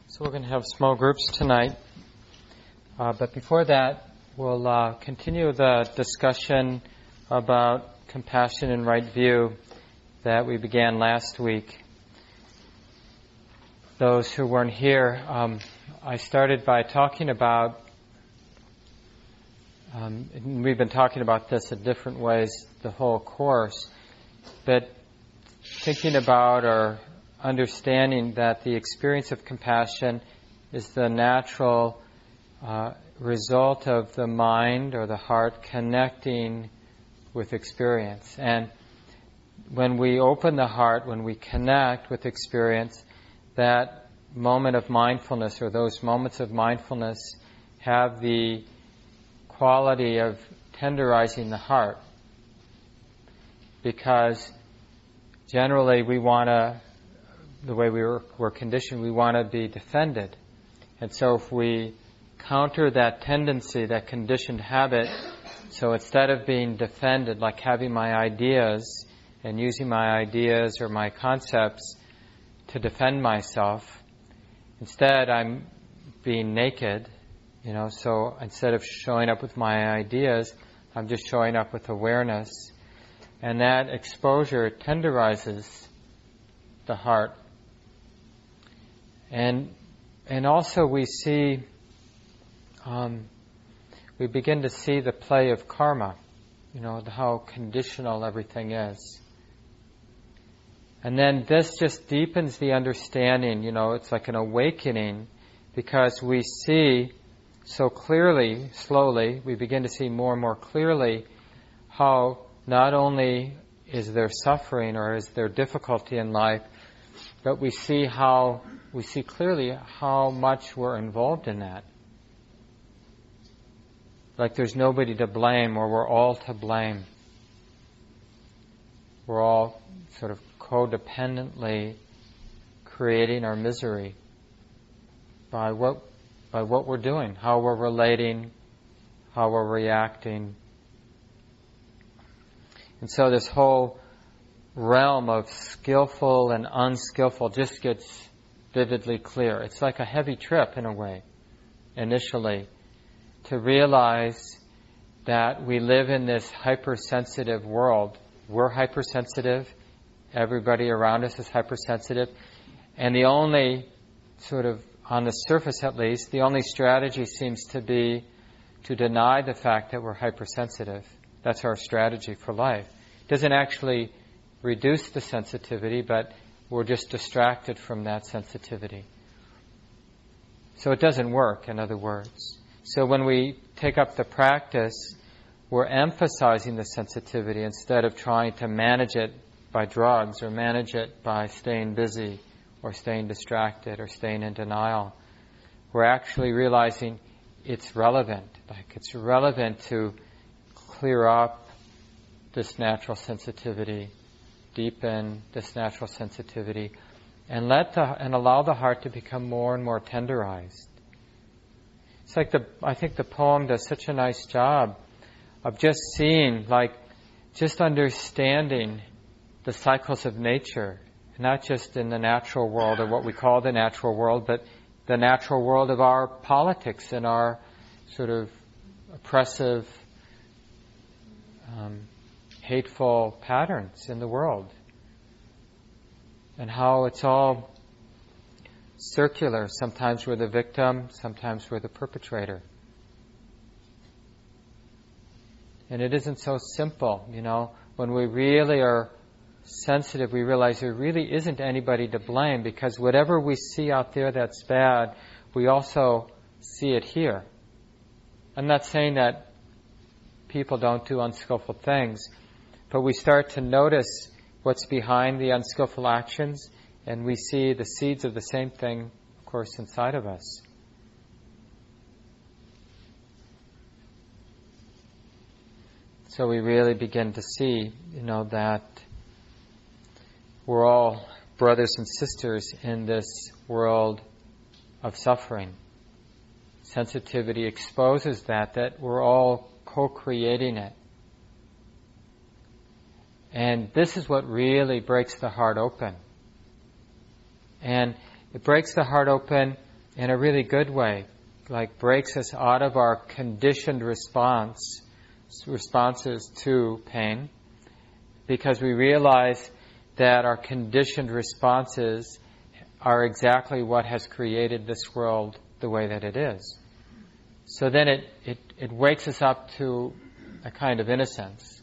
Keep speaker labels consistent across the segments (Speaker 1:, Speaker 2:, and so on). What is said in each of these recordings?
Speaker 1: So we're going to have small groups tonight. But before that, we'll continue the discussion about compassion and right view that we began last week. Those who weren't here, I started by talking about, we've been talking about this in different ways the whole course, but thinking about or understanding that the experience of compassion is the natural result of the mind or the heart connecting with experience. And when we open the heart, when we connect with experience, that moment of mindfulness or those moments of mindfulness have the quality of tenderizing the heart. Because generally we want to, the way we're conditioned, we want to be defended. And so if we counter that tendency, that conditioned habit, so instead of being defended, like having my ideas and using my ideas or my concepts to defend myself, instead I'm being naked, so instead of showing up with my ideas, I'm just showing up with awareness. And that exposure tenderizes the heart. And also we see, we begin to see the play of karma, how conditional everything is. And then this just deepens the understanding, it's like an awakening, because we see so clearly, slowly, we begin to see more and more clearly how not only is there suffering or is there difficulty in life, but we see clearly how much we're involved in that. Like there's nobody to blame, or we're all to blame. We're all sort of codependently creating our misery by what we're doing, how we're relating, how we're reacting. And so this whole realm of skillful and unskillful just gets vividly clear. It's like a heavy trip in a way, initially, to realize that we live in this hypersensitive world. We're hypersensitive. Everybody around us is hypersensitive. And the only, sort of on the surface at least, the only strategy seems to be to deny the fact that we're hypersensitive. That's our strategy for life. It doesn't actually reduce the sensitivity, but we're just distracted from that sensitivity. So it doesn't work, in other words. So when we take up the practice, we're emphasizing the sensitivity instead of trying to manage it by drugs or manage it by staying busy or staying distracted or staying in denial. We're actually realizing it's relevant. Like it's relevant to clear up this natural sensitivity, deepen this natural sensitivity, and allow the heart to become more and more tenderized. It's like I think the poem does such a nice job of just seeing, just understanding the cycles of nature, not just in the natural world or what we call the natural world, but the natural world of our politics and our sort of oppressive, hateful patterns in the world. And how it's all circular. Sometimes we're the victim, sometimes we're the perpetrator. And it isn't so simple, When we really are sensitive, we realize there really isn't anybody to blame, because whatever we see out there that's bad, we also see it here. I'm not saying that people don't do unskillful things, but we start to notice what's behind the unskillful actions, and we see the seeds of the same thing, of course, inside of us. So we really begin to see, that we're all brothers and sisters in this world of suffering. Sensitivity exposes that we're all co-creating it. And this is what really breaks the heart open. And it breaks the heart open in a really good way, like breaks us out of our conditioned responses to pain, because we realize that our conditioned responses are exactly what has created this world the way that it is. So then it wakes us up to a kind of innocence.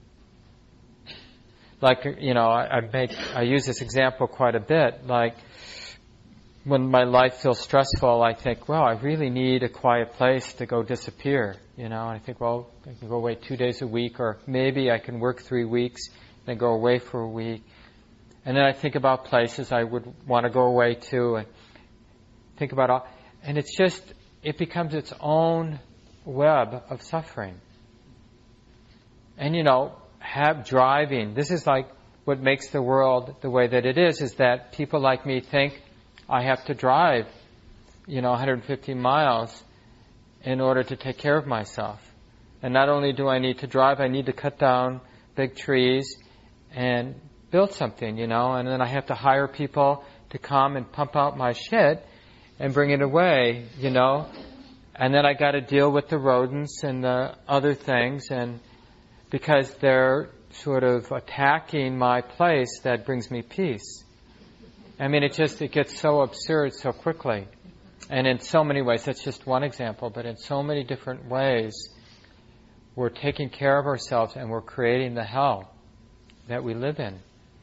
Speaker 1: Like, I use this example quite a bit. Like, when my life feels stressful, I think, well, I really need a quiet place to go disappear. And I think, well, I can go away 2 days a week, or maybe I can work 3 weeks, then go away for a week. And then I think about places I would want to go away to, and think about all. And it becomes its own web of suffering. And driving. This is like what makes the world the way that it is that people like me think I have to drive, 150 miles in order to take care of myself. And not only do I need to drive, I need to cut down big trees and build something, and then I have to hire people to come and pump out my shit and bring it away, and then I got to deal with the rodents and the other things, and because they're sort of attacking my place that brings me peace. I mean, it gets so absurd so quickly. And in so many ways, that's just one example, but in so many different ways, we're taking care of ourselves and we're creating the hell that we live in.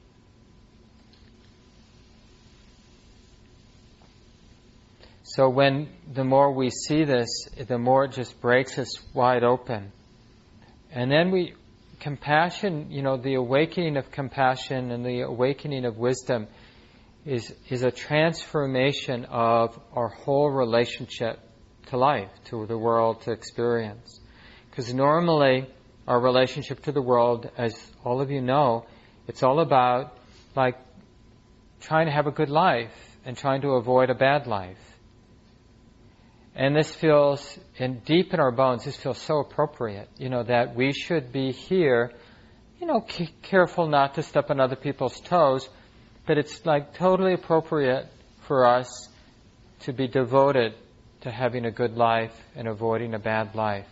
Speaker 1: So the more we see this, the more it just breaks us wide open. And then compassion, the awakening of compassion and the awakening of wisdom is a transformation of our whole relationship to life, to the world, to experience. Because normally our relationship to the world, as all of you know, it's all about like trying to have a good life and trying to avoid a bad life. And this feels, deep in our bones, this feels so appropriate, that we should be here, careful not to step on other people's toes, but it's like totally appropriate for us to be devoted to having a good life and avoiding a bad life.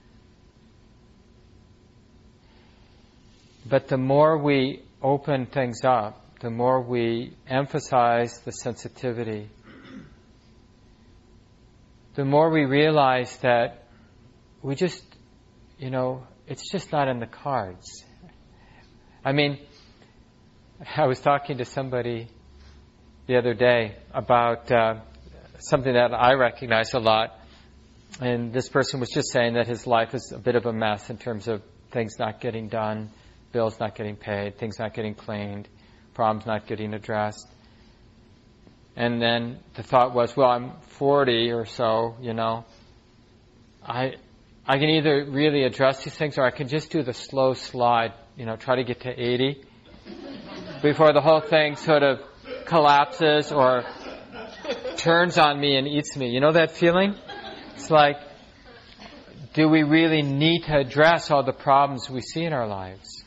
Speaker 1: But the more we open things up, the more we emphasize the sensitivity, the more we realize that we just, it's just not in the cards. I mean, I was talking to somebody the other day about something that I recognize a lot, and this person was just saying that his life is a bit of a mess in terms of things not getting done, bills not getting paid, things not getting cleaned, problems not getting addressed. And then the thought was, well, I'm 40 or so, I can either really address these things or I can just do the slow slide, try to get to 80 before the whole thing sort of collapses or turns on me and eats me. You know that feeling? It's like, do we really need to address all the problems we see in our lives?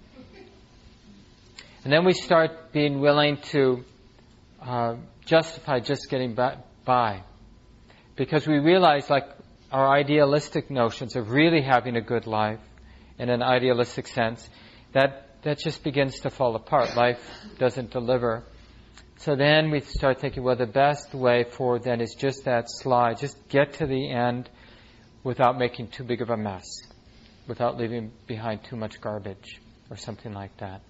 Speaker 1: And then we start being willing to justify just getting by. Because we realize, like, our idealistic notions of really having a good life in an idealistic sense, that just begins to fall apart. Life doesn't deliver. So then we start thinking, well, the best way forward then is just that slide. Just get to the end without making too big of a mess, without leaving behind too much garbage or something like that.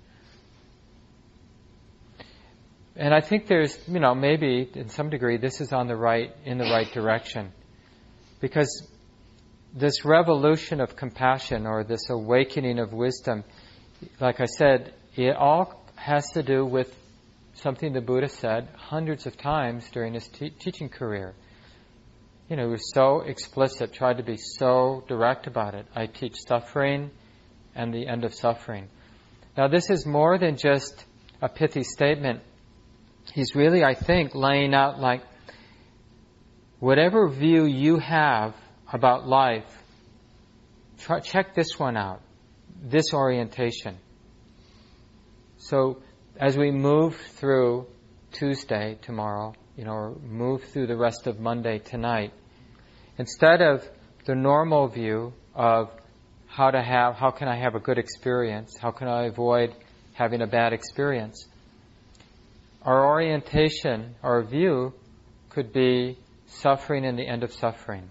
Speaker 1: And I think there's, maybe in some degree this is in the right direction. Because this revolution of compassion or this awakening of wisdom, like I said, it all has to do with something the Buddha said hundreds of times during his teaching career. He was so explicit, tried to be so direct about it. I teach suffering and the end of suffering. Now this is more than just a pithy statement. He's really, I think, laying out like, whatever view you have about life, check this one out, this orientation. So as we move through Tuesday, tomorrow, or move through the rest of Monday tonight. Instead of the normal view of how can I have a good experience, how can I avoid having a bad experience, our orientation, our view could be suffering and the end of suffering.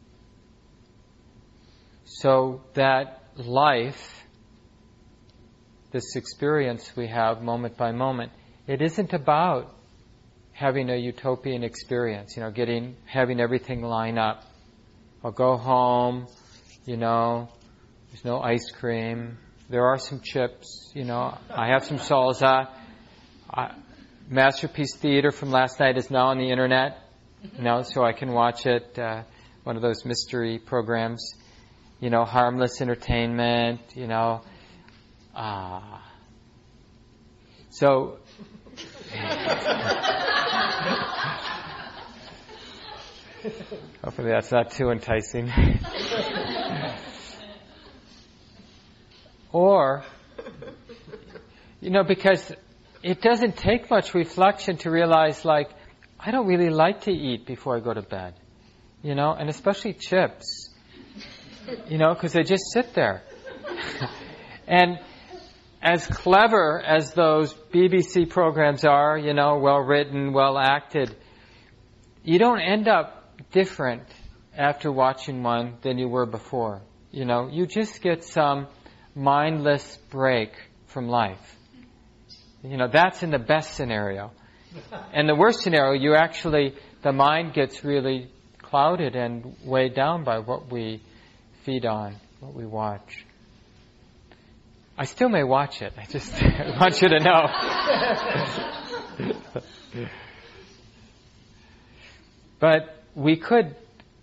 Speaker 1: So that life, this experience we have moment by moment, it isn't about having a utopian experience, having everything line up. I'll go home, there's no ice cream, there are some chips, I have some salsa. Masterpiece Theater from last night is now on the internet, so I can watch it, one of those mystery programs, harmless entertainment, So, hopefully that's not too enticing. Or, because it doesn't take much reflection to realize, I don't really like to eat before I go to bed, and especially chips, because they just sit there. And as clever as those BBC programs are, well written, well acted, you don't end up different after watching one than you were before. You just get some mindless break from life. That's in the best scenario. And the worst scenario, the mind gets really clouded and weighed down by what we feed on, what we watch. I still may watch it. I just want you to know. But we could,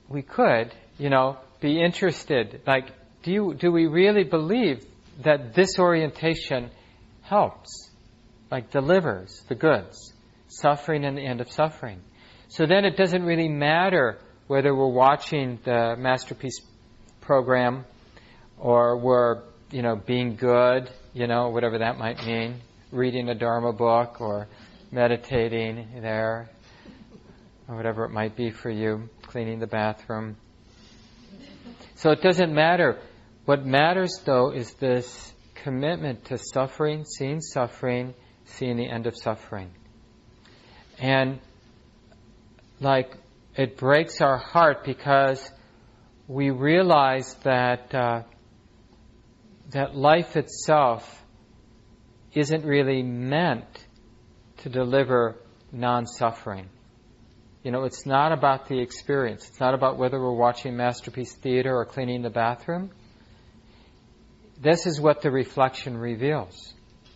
Speaker 1: be interested. Do we really believe that this orientation helps, delivers the goods, suffering and the end of suffering? So then it doesn't really matter whether we're watching the Masterpiece program or we're, being good, whatever that might mean, reading a Dharma book or meditating there, or whatever it might be for you, cleaning the bathroom. So it doesn't matter. What matters, though, is this commitment to suffering, seeing the end of suffering. And, it breaks our heart because we realize that that life itself isn't really meant to deliver non-suffering. It's not about the experience. It's not about whether we're watching Masterpiece Theater or cleaning the bathroom. This is what the reflection reveals.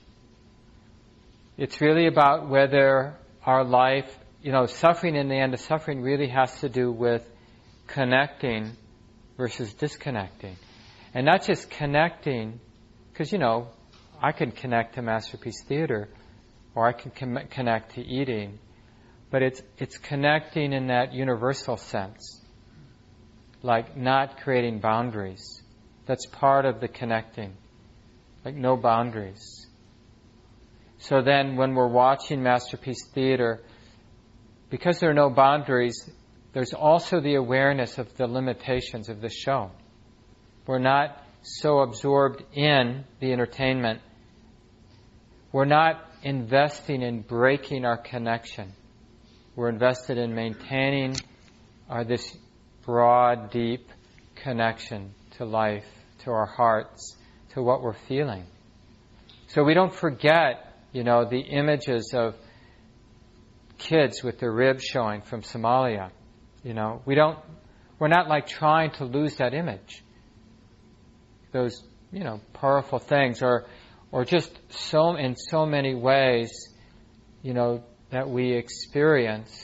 Speaker 1: It's really about whether our life, suffering and the end of suffering really has to do with connecting versus disconnecting. And not just connecting, because, I can connect to Masterpiece Theater, or I can connect to eating, but it's connecting in that universal sense, not creating boundaries. That's part of the connecting, no boundaries. So then when we're watching Masterpiece Theater, because there are no boundaries, there's also the awareness of the limitations of the show. We're not so absorbed in the entertainment. We're not investing in breaking our connection. We're invested in maintaining this broad, deep connection to life, to our hearts, to what we're feeling. So we don't forget, the images of kids with their ribs showing from Somalia. We're not trying to lose that image. Those, powerful things, or just in so many ways, that we experience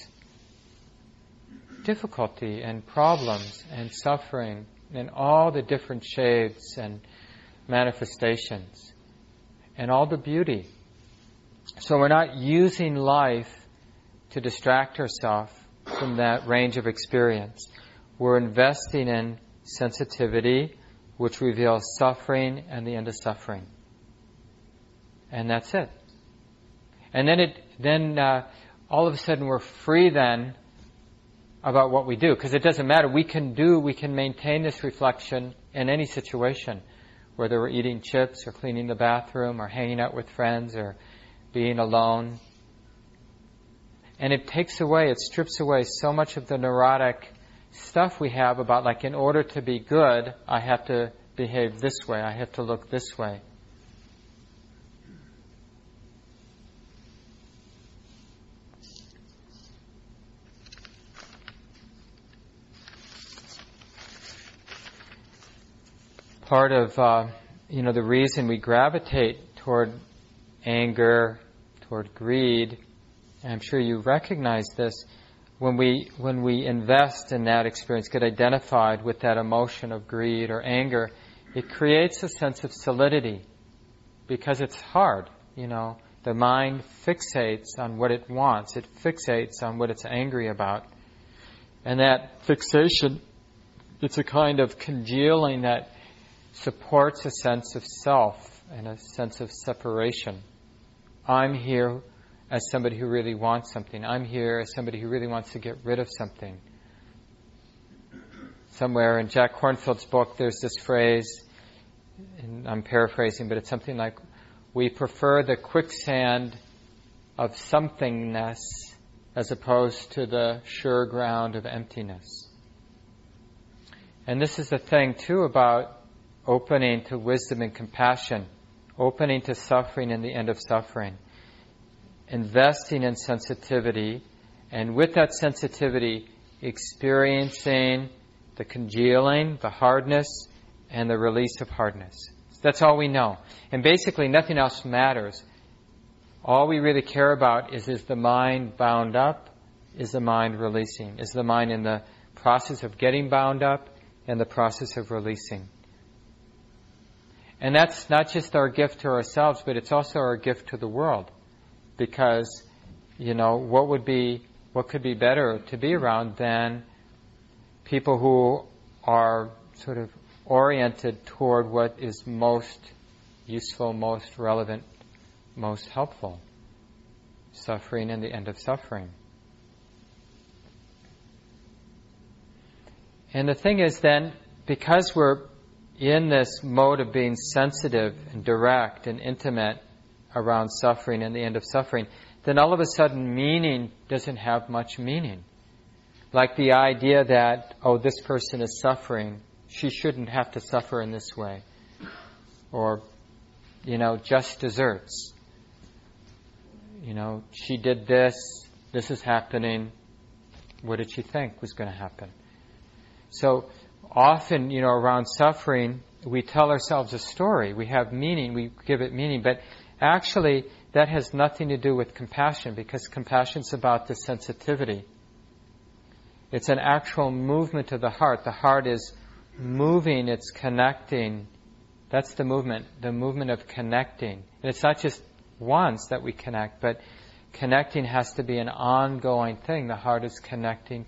Speaker 1: difficulty and problems and suffering in all the different shades and manifestations and all the beauty. So we're not using life to distract ourselves from that range of experience. We're investing in sensitivity, which reveals suffering and the end of suffering. And that's it. And then all of a sudden we're free then about what we do. Because it doesn't matter. We can maintain this reflection in any situation. Whether we're eating chips or cleaning the bathroom or hanging out with friends or being alone. And it strips away so much of the neurotic stuff we have about, like, in order to be good, I have to behave this way, I have to look this way. Part of, the reason we gravitate toward anger, toward greed, and I'm sure you recognize this, when we invest in that experience, get identified with that emotion of greed or anger, it creates a sense of solidity because it's hard, The mind fixates on what it wants. It fixates on what it's angry about. And that fixation, it's a kind of congealing that supports a sense of self and a sense of separation. I'm here as somebody who really wants something. I'm here as somebody who really wants to get rid of something. Somewhere in Jack Kornfield's book, there's this phrase, and I'm paraphrasing, but it's something like, we prefer the quicksand of somethingness as opposed to the sure ground of emptiness. And this is the thing, too, about opening to wisdom and compassion, opening to suffering and the end of suffering, investing in sensitivity, and with that sensitivity, experiencing the congealing, the hardness, and the release of hardness. That's all we know. And basically, nothing else matters. All we really care about is the mind bound up? Is the mind releasing? Is the mind in the process of getting bound up and the process of releasing? And that's not just our gift to ourselves, but it's also our gift to the world. Because, what could be better to be around than people who are sort of oriented toward what is most useful, most relevant, most helpful. Suffering and the end of suffering. And the thing is then, because we're in this mode of being sensitive and direct and intimate around suffering and the end of suffering, then all of a sudden meaning doesn't have much meaning. Like the idea that, this person is suffering, she shouldn't have to suffer in this way. Or, just desserts. She did this is happening, what did she think was going to happen? So often, around suffering, we tell ourselves a story. We have meaning, we give it meaning, but actually that has nothing to do with compassion, because compassion's about the sensitivity. It's an actual movement of the heart. The heart is moving, it's connecting. That's the movement of connecting. And it's not just once that we connect, but connecting has to be an ongoing thing. The heart is connecting,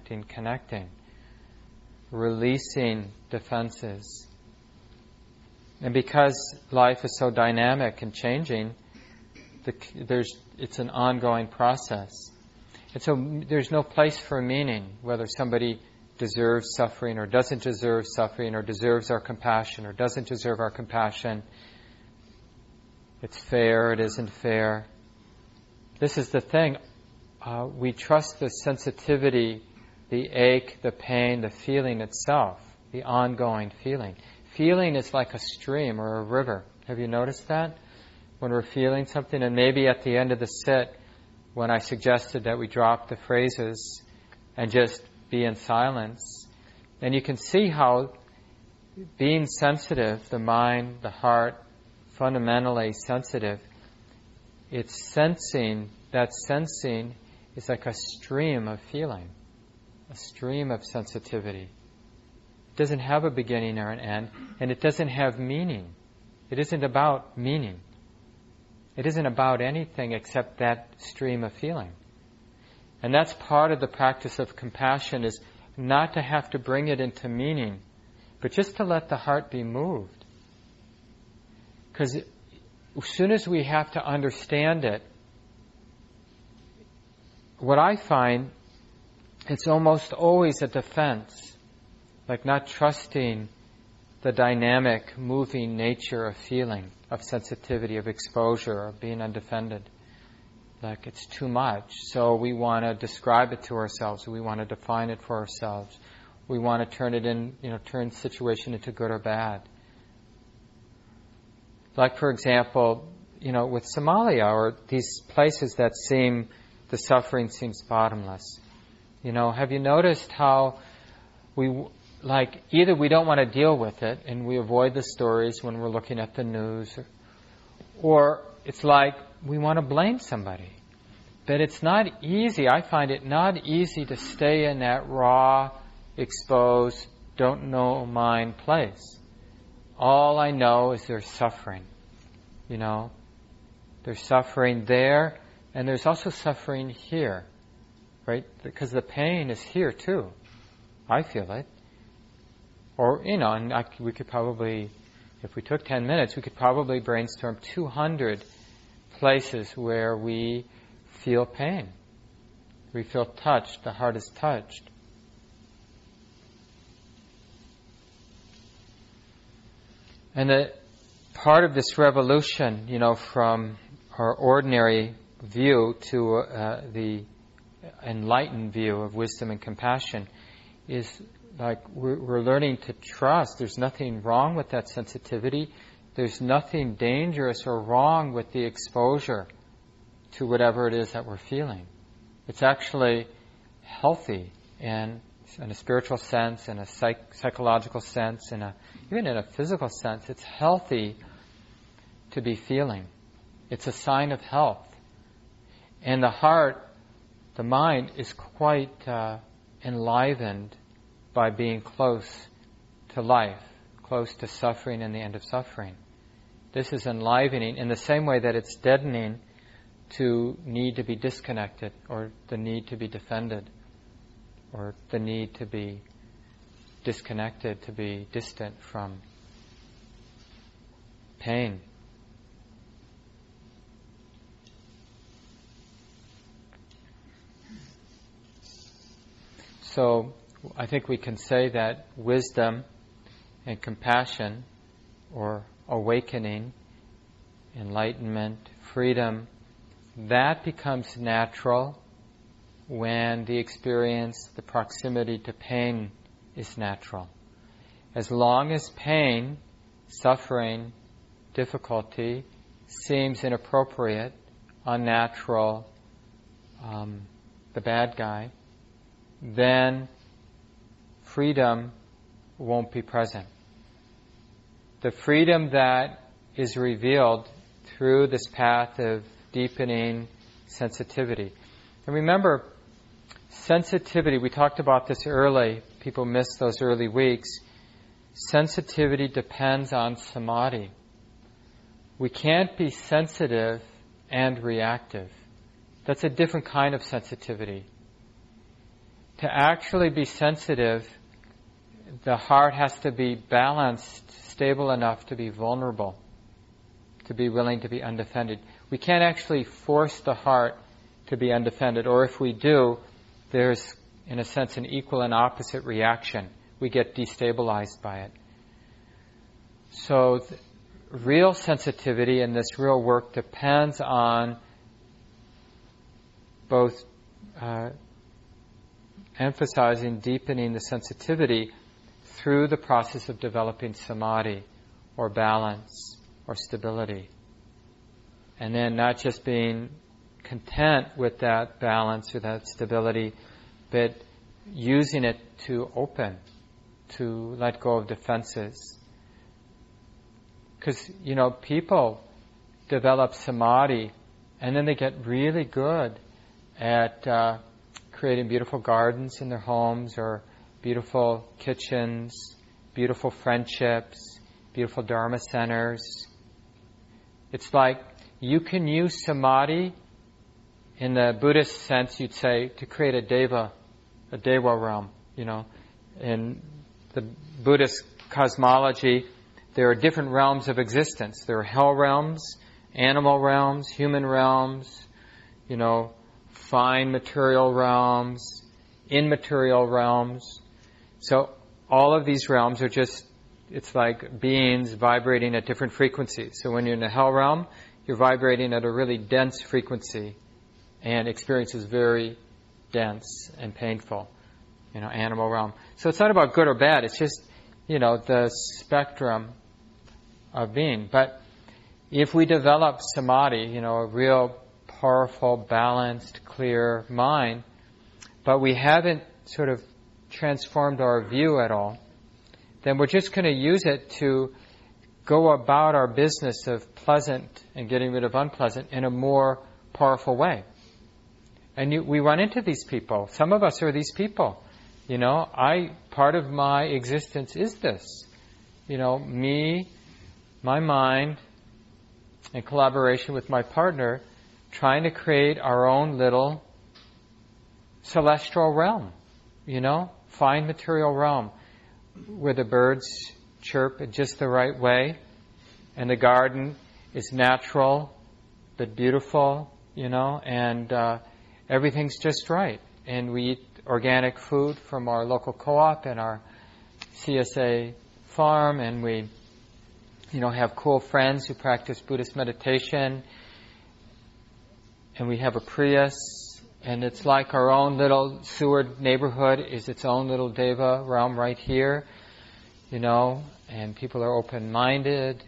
Speaker 1: releasing defenses. And because life is so dynamic and changing, it's an ongoing process. And so there's no place for meaning, whether somebody deserves suffering or doesn't deserve suffering, or deserves our compassion or doesn't deserve our compassion. It's fair, it isn't fair. This is the thing. We trust the sensitivity, the ache, the pain, the feeling itself, the ongoing feeling. Feeling is like a stream or a river. Have you noticed that? When we're feeling something, and maybe at the end of the sit, when I suggested that we drop the phrases and just be in silence, and you can see how being sensitive, the mind, the heart, fundamentally sensitive, it's sensing, that sensing is like a stream of feeling, a stream of sensitivity. It doesn't have a beginning or an end, and it doesn't have meaning. It isn't about meaning. It isn't about anything except that stream of feeling. And that's part of the practice of compassion, is not to have to bring it into meaning, but just to let the heart be moved. Because as soon as we have to understand it, what I find, it's almost always a defense, like not trusting the dynamic, moving nature of feeling, of sensitivity, of exposure, of being undefended. Like it's too much. So we want to describe it to ourselves. We want to define it for ourselves. We want to turn situation into good or bad. Like, for example, with Somalia, or these places that the suffering seems bottomless. Have you noticed how either we don't want to deal with it and we avoid the stories when we're looking at the news, or it's like we want to blame somebody. But it's not easy. I find it not easy to stay in that raw, exposed, don't know mind place. All I know is there's suffering. There's suffering there, and there's also suffering here, right? Because the pain is here too. I feel it. Or, we could probably, if we took 10 minutes, we could probably brainstorm 200 places where we feel pain. We feel touched. The heart is touched. And the part of this revolution, from our ordinary view to the enlightened view of wisdom and compassion, is like we're learning to trust. There's nothing wrong with that sensitivity. There's nothing dangerous or wrong with the exposure to whatever it is that we're feeling. It's actually healthy, and in a spiritual sense, in a psychological sense, even in a physical sense, it's healthy to be feeling. It's a sign of health. And the heart, the mind, is quite enlivened by being close to life, close to suffering and the end of suffering. This is enlivening in the same way that it's deadening to need to be disconnected, or the need to be defended, or the need to be disconnected, to be distant from pain. So I think we can say that wisdom and compassion, or awakening, enlightenment, freedom, that becomes natural when the experience, the proximity to pain is natural. As long as pain, suffering, difficulty seems inappropriate, unnatural, the bad guy, then freedom won't be present. The freedom that is revealed through this path of deepening sensitivity. And remember, sensitivity, we talked about this early, people missed those early weeks. Sensitivity depends on samadhi. We can't be sensitive and reactive. That's a different kind of sensitivity. To actually be sensitive, the heart has to be balanced, stable enough to be vulnerable, to be willing to be undefended. We can't actually force the heart to be undefended, or if we do, there's, in a sense, an equal and opposite reaction. We get destabilized by it. So real sensitivity and this real work depends on both emphasizing, deepening the sensitivity through the process of developing samadhi, or balance, or stability. And then not just being content with that balance or that stability, but using it to open, to let go of defenses. Because, people develop samadhi and then they get really good at creating beautiful gardens in their homes, or beautiful kitchens, beautiful friendships, beautiful dharma centers. It's like you can use samadhi, in the Buddhist sense, you'd say, to create a deva realm. In the Buddhist cosmology, there are different realms of existence. There are hell realms, animal realms, human realms, fine material realms, immaterial realms. So all of these realms are just, it's like beings vibrating at different frequencies. So when you're in the hell realm, you're vibrating at a really dense frequency, and experience is very dense and painful. Animal realm. So it's not about good or bad. It's just, the spectrum of being. But if we develop samadhi, a real powerful, balanced, clear mind, but we haven't sort of transformed our view at all, then we're just going to use it to go about our business of pleasant and getting rid of unpleasant in a more powerful way. And we run into these people. Some of us are these people. Part of my existence is this. Me, my mind, in collaboration with my partner, trying to create our own little celestial realm, fine material realm, where the birds chirp in just the right way, and the garden is natural but beautiful, and everything's just right. And we eat organic food from our local co-op and our CSA farm, and we, have cool friends who practice Buddhist meditation, and we have a Prius, and it's like our own little Seward neighborhood is its own little Deva realm right here, and people are open-minded,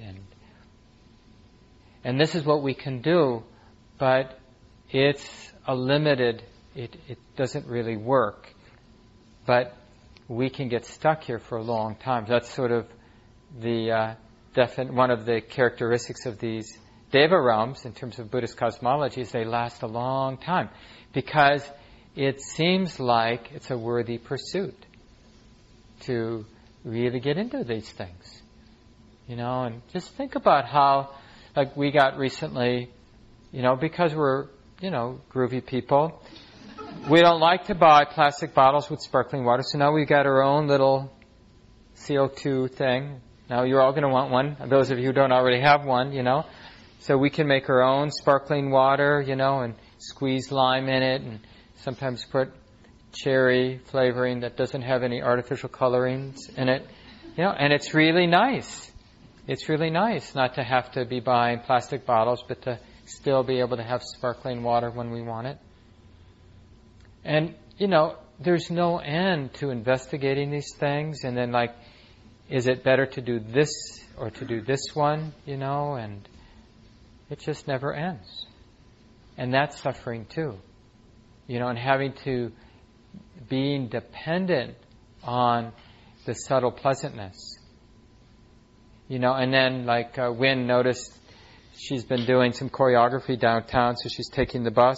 Speaker 1: and this is what we can do, but it's a limited, it doesn't really work. But we can get stuck here for a long time. That's sort of the one of the characteristics of these Deva realms in terms of Buddhist cosmology is they last a long time because it seems like it's a worthy pursuit to really get into these things. And just think about how, like we got recently, because we're, groovy people, we don't like to buy plastic bottles with sparkling water, so now we've got our own little CO2 thing. Now you're all going to want one, those of you who don't already have one, So we can make our own sparkling water, and squeeze lime in it, and sometimes put cherry flavoring that doesn't have any artificial colorings in it. And it's really nice. It's really nice not to have to be buying plastic bottles, but to still be able to have sparkling water when we want it. And, there's no end to investigating these things. And then, is it better to do this or to do this one, And it just never ends. And that's suffering too. And having to, being dependent on the subtle pleasantness. And then, Wynn noticed she's been doing some choreography downtown, so she's taking the bus.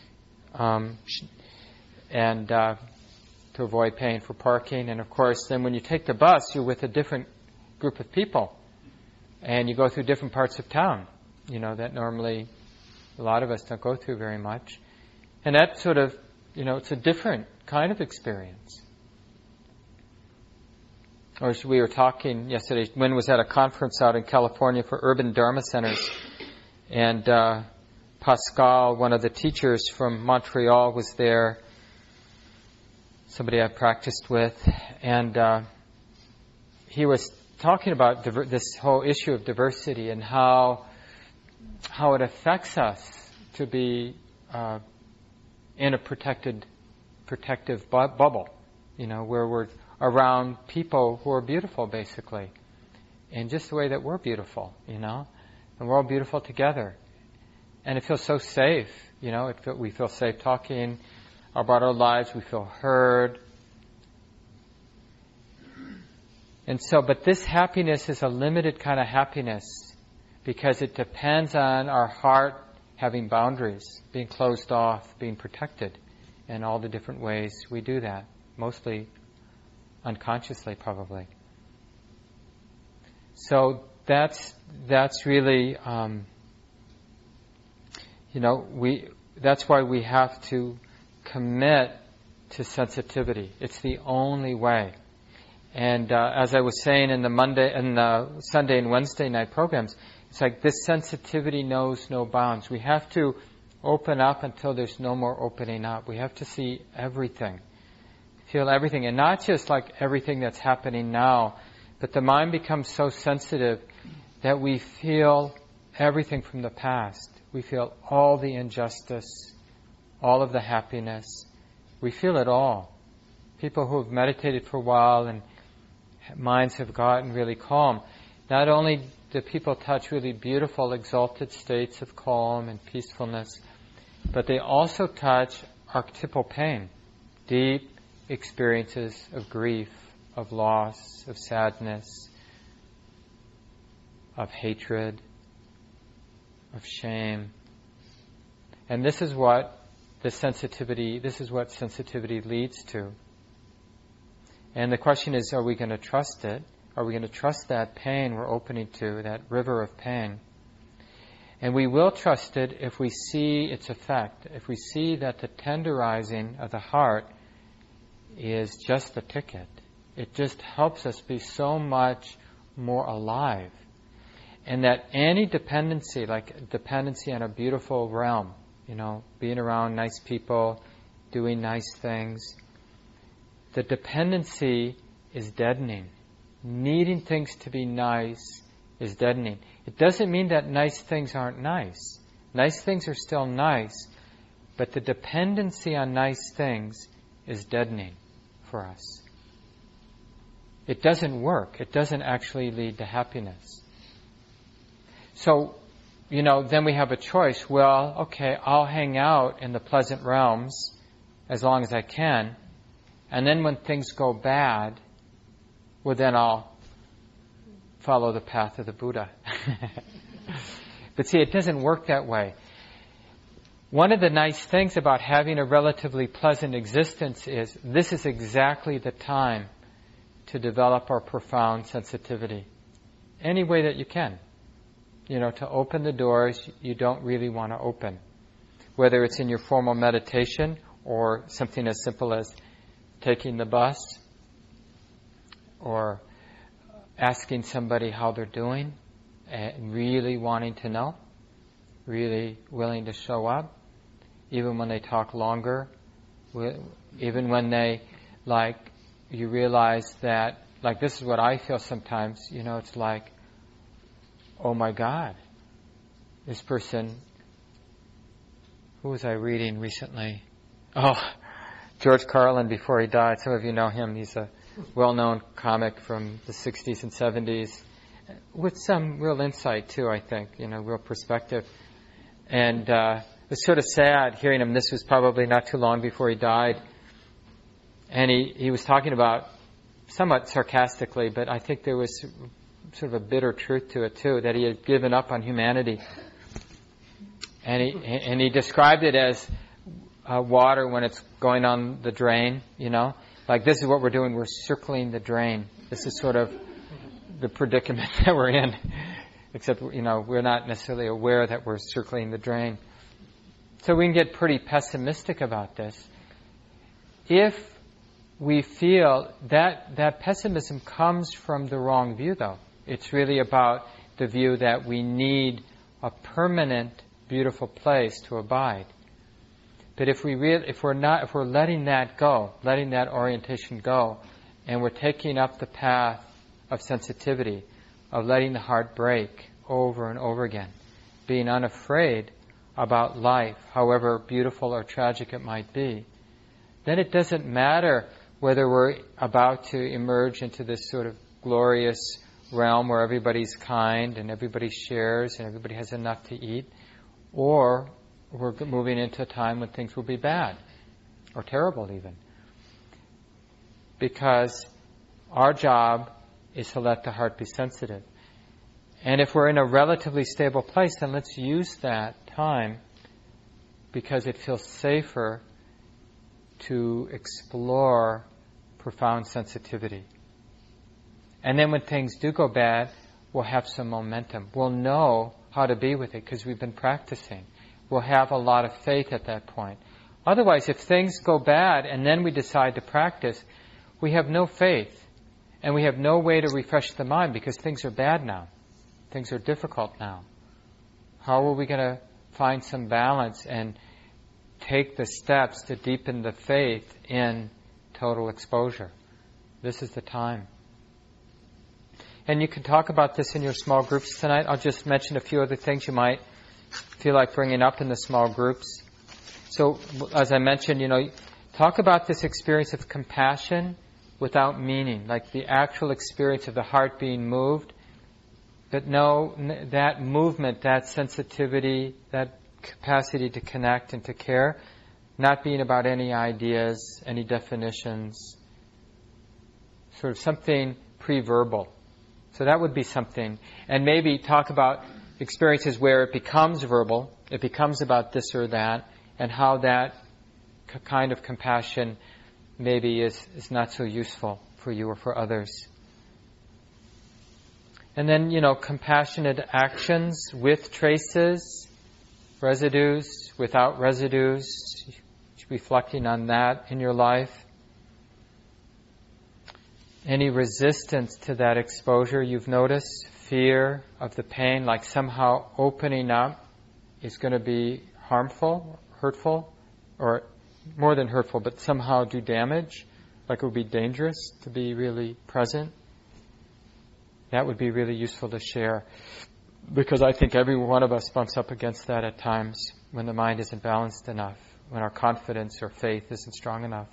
Speaker 1: And to avoid paying for parking. And of course, then when you take the bus, you're with a different group of people. And you go through different parts of town, that normally a lot of us don't go through very much. And that sort of, it's a different kind of experience. Or as we were talking yesterday, Wynn was at a conference out in California for urban Dharma centers. And Pascal, one of the teachers from Montreal, was there. Somebody I practiced with, and he was talking about this whole issue of diversity and how it affects us to be in a protective bubble, where we're around people who are beautiful, basically, in just the way that we're beautiful, and we're all beautiful together, and it feels so safe, we feel safe talking about our lives, we feel heard. And so, but this happiness is a limited kind of happiness because it depends on our heart having boundaries, being closed off, being protected, and all the different ways we do that, mostly unconsciously probably. So that's really, that's why we have to commit to sensitivity. It's the only way. And as I was saying in the Sunday and Wednesday night programs, it's like this sensitivity knows no bounds. We have to open up until there's no more opening up. We have to see everything, feel everything, and not just like everything that's happening now, but the mind becomes so sensitive that we feel everything from the past. We feel all the injustice, all of the happiness. We feel it all. People who have meditated for a while and minds have gotten really calm, not only do people touch really beautiful, exalted states of calm and peacefulness, but they also touch archetypal pain, deep experiences of grief, of loss, of sadness, of hatred, of shame. And this is what sensitivity leads to. And the question is, are we going to trust it? Are we going to trust that pain we're opening to, that river of pain? And we will trust it if we see its effect, if we see that the tenderizing of the heart is just the ticket. It just helps us be so much more alive. And that any dependency, like dependency on a beautiful realm, being around nice people, doing nice things, the dependency is deadening. Needing things to be nice is deadening. It doesn't mean that nice things aren't nice. Nice things are still nice, but the dependency on nice things is deadening for us. It doesn't work. It doesn't actually lead to happiness. So, then we have a choice. Well, okay, I'll hang out in the pleasant realms as long as I can, and then when things go bad, well, then I'll follow the path of the Buddha. But see, it doesn't work that way. One of the nice things about having a relatively pleasant existence is this is exactly the time to develop our profound sensitivity. Any way that you can. To open the doors you don't really want to open. Whether it's in your formal meditation or something as simple as taking the bus, or asking somebody how they're doing, and really wanting to know, really willing to show up, even when they talk longer, even when they, you realize that, this is what I feel sometimes, it's like, oh my God, this person, who was I reading recently? Oh, George Carlin before he died. Some of you know him. He's a well-known comic from the 60s and 70s with some real insight too, I think, real perspective. And it was sort of sad hearing him. This was probably not too long before he died. And he was talking about, somewhat sarcastically, but I think there was sort of a bitter truth to it too, that he had given up on humanity. And he described it as water when it's going on the drain, this is what we're doing, we're circling the drain. This is sort of the predicament that we're in, except, we're not necessarily aware that we're circling the drain. So we can get pretty pessimistic about this. If we feel that pessimism comes from the wrong view, though. It's really about the view that we need a permanent, beautiful place to abide. But if we're letting that go, letting that orientation go, and we're taking up the path of sensitivity, of letting the heart break over and over again, being unafraid about life, however beautiful or tragic it might be, then it doesn't matter whether we're about to emerge into this sort of glorious realm where everybody's kind and everybody shares and everybody has enough to eat, or we're moving into a time when things will be bad, or terrible even. Because our job is to let the heart be sensitive. And if we're in a relatively stable place, then let's use that time because it feels safer to explore profound sensitivity. And then when things do go bad, we'll have some momentum. We'll know how to be with it because we've been practicing. We'll have a lot of faith at that point. Otherwise, if things go bad and then we decide to practice, we have no faith and we have no way to refresh the mind because things are bad now. Things are difficult now. How are we going to find some balance and take the steps to deepen the faith in total exposure. This is the time. And you can talk about this in your small groups tonight. I'll just mention a few other things you might feel like bringing up in the small groups. So, as I mentioned, talk about this experience of compassion without meaning, like the actual experience of the heart being moved. But know that movement, that sensitivity, that capacity to connect and to care, not being about any ideas, any definitions, sort of something pre-verbal. So that would be something. And maybe talk about experiences where it becomes verbal, it becomes about this or that, and how that kind of compassion maybe is not so useful for you or for others. And then, compassionate actions with traces, residues, without residues, reflecting on that in your life. Any resistance to that exposure you've noticed, fear of the pain, like somehow opening up is going to be harmful, hurtful, or more than hurtful, but somehow do damage, like it would be dangerous to be really present. That would be really useful to share, because I think every one of us bumps up against that at times when the mind isn't balanced enough, when our confidence or faith isn't strong enough.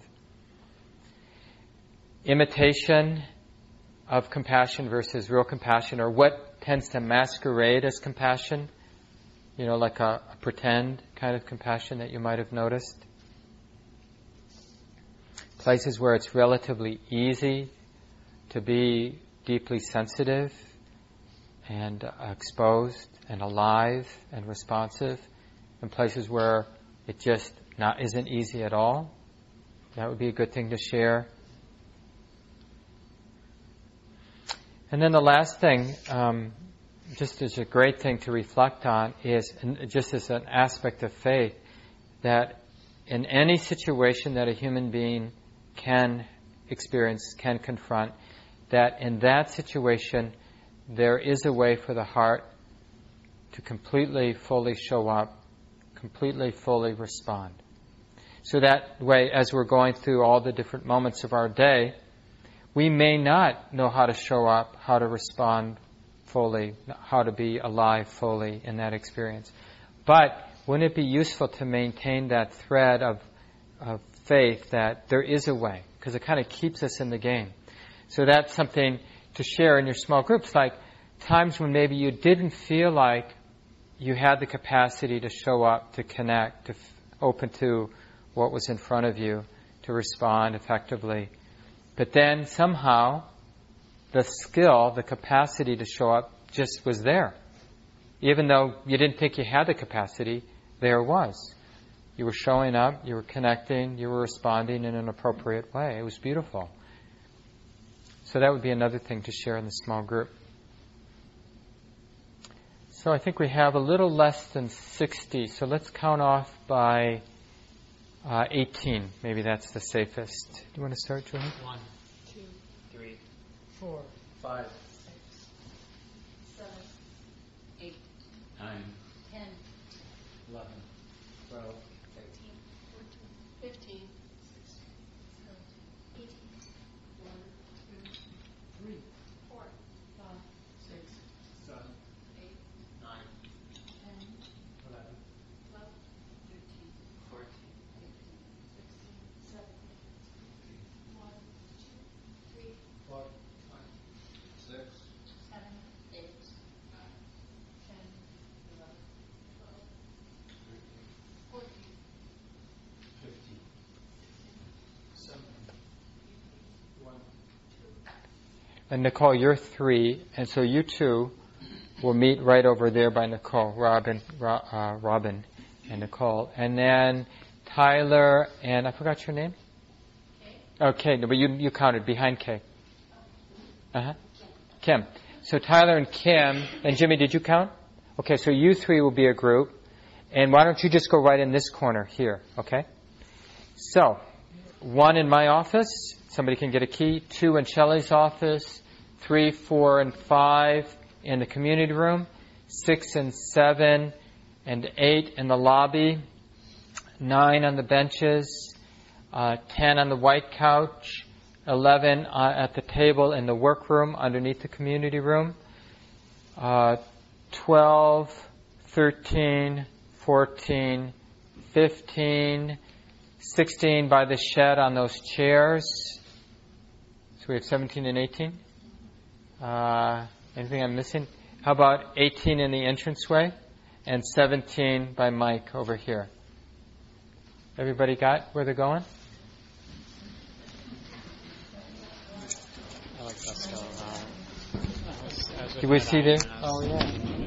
Speaker 1: Imitation of compassion versus real compassion, or what tends to masquerade as compassion, like a pretend kind of compassion that you might have noticed. Places where it's relatively easy to be deeply sensitive and exposed and alive and responsive, and places where it just isn't easy at all. That would be a good thing to share. And then the last thing, just as a great thing to reflect on, is just as an aspect of faith, that in any situation that a human being can experience, can confront, that in that situation there is a way for the heart to completely, fully show up, completely, fully respond. So that way, as we're going through all the different moments of our day, we may not know how to show up, how to respond fully, how to be alive fully in that experience. But wouldn't it be useful to maintain that thread of faith that there is a way, because it kind of keeps us in the game. So that's something to share in your small groups, like times when maybe you didn't feel like you had the capacity to show up, to connect, to open to what was in front of you, to respond effectively. But then somehow the skill, the capacity to show up just was there. Even though you didn't think you had the capacity, there it was. You were showing up, you were connecting, you were responding in an appropriate way. It was beautiful. So that would be another thing to share in the small group. So I think we have a little less than 60. So let's count off by 18. Maybe that's the safest. Do you want to start, Julie?
Speaker 2: 1, 2, 3, 4, 5, 6, 7, 8, 9, 10, 11, 12, 13, 14, 15, 16, 17, 18, 1, 2, 3, 4, 5, 6, 7, 8, 9, 10, 11, 12, 13, 14, 15, 16, 17, 1, 2, 3, 4, 5, 6, 7, 8, 9, 10, 11, 12, 13, 14, 15, 16, 17, 1, 2.
Speaker 1: And Nicole, you're 3, and so you two will meet right over there by Nicole, Robin and Nicole. And then Tyler and, I forgot your name? Okay, no, but you counted behind Kay. Kim. So Tyler and Kim, and Jimmy, did you count? Okay, so you 3 will be a group. And why don't you just go right in this corner here, okay? So, 1 in my office, somebody can get a key. 2 in Shelley's office. 3, 4, and 5 in the community room. 6 and 7 and 8 in the lobby, 9 on the benches, 10 on the white couch, 11 at the table in the workroom underneath the community room, 12, 13, 14, 15, 16 by the shed on those chairs. So we have 17 and 18. Anything I'm missing? How about 18 in the entranceway and 17 by Mike over here? Everybody got where they're going?
Speaker 3: I like that still.
Speaker 1: Do we see there? Oh, yeah.